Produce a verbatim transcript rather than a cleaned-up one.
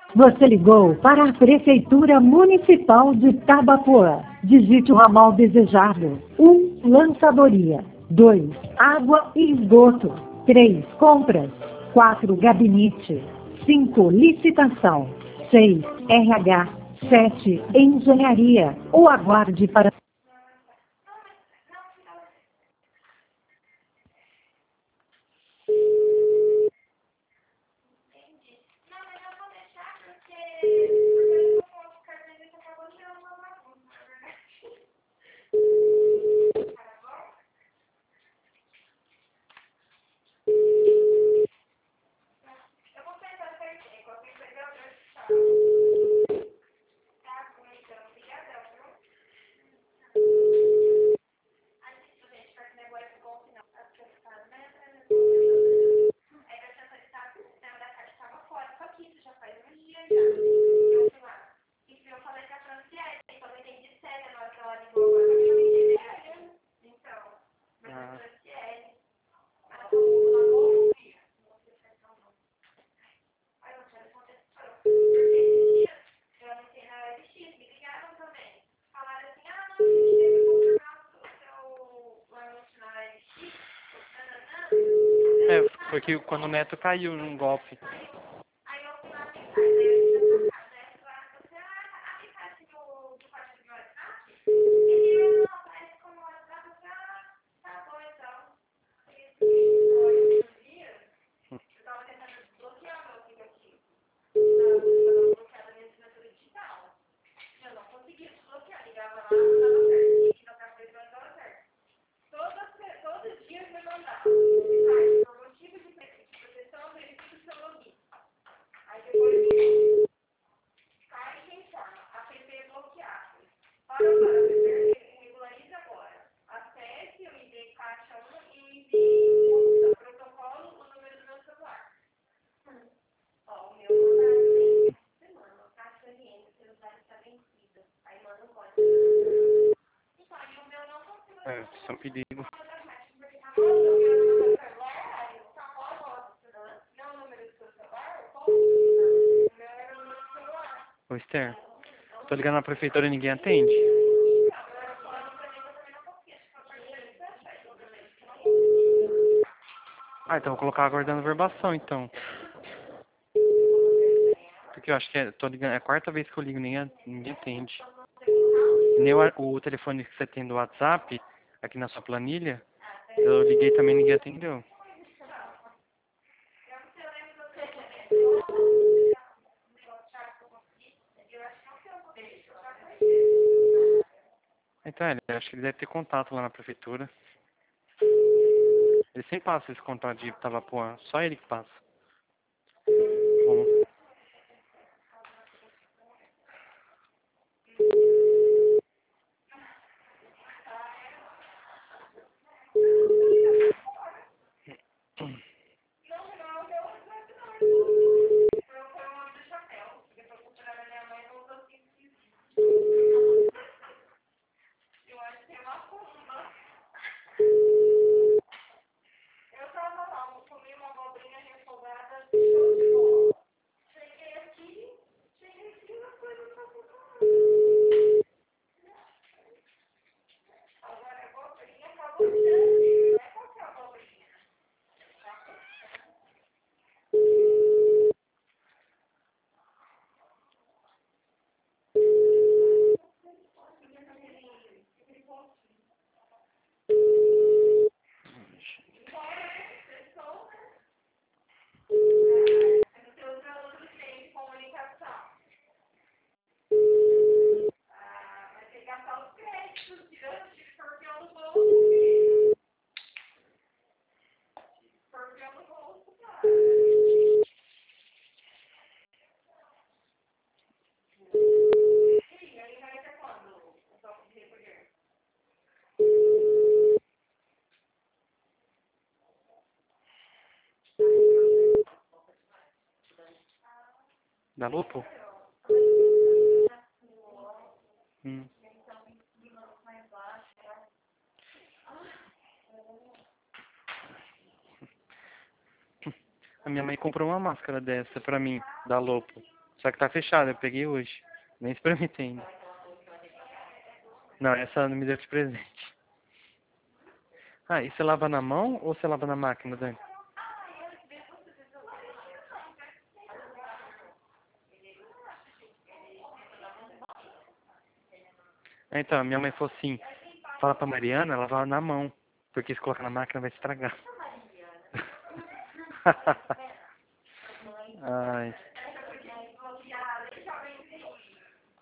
Você ligou para a Prefeitura Municipal de Tabapuã. Digite o ramal desejado. um. Lançadoria. dois. Água e esgoto. três. Compras. quatro. Gabinete. cinco. Licitação. seis. R H. sete. Engenharia. Ou aguarde para... É, foi que quando o Neto caiu num golpe. É, isso é um perigo. Ô, Esther, tô ligando na prefeitura e ninguém atende. Ah, então vou colocar aguardando verbação, então. Porque eu acho que é, tô ligando, é a quarta vez que eu ligo, ninguém, ninguém atende. Nem o, o telefone que você tem do WhatsApp, aqui na sua planilha, eu liguei também e ninguém atendeu. Então, é, acho que ele deve ter contato lá na prefeitura. Ele sempre passa esse contato de Tabapuã, só ele que passa. Bom. Da Lupo? Hum. A minha mãe comprou uma máscara dessa pra mim, da Lopo. Só que tá fechado, eu peguei hoje. Nem experimentei ainda. Não, essa não me deu de presente. Ah, e você lava na mão ou você lava na máquina, Dani? Ah, então, minha mãe falou assim, fala pra Mariana lavar na mão, porque se colocar na máquina vai estragar. Ai.